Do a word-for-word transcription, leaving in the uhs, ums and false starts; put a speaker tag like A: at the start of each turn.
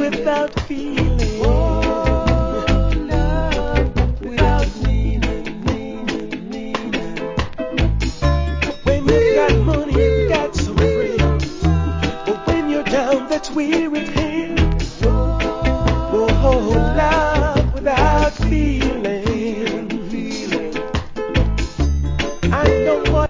A: without feeling. Oh, love without meaning, meaning, meaning. When you've got money, you've got some friends. But when you're down, that's where it ends. Oh, love without feeling. I know what.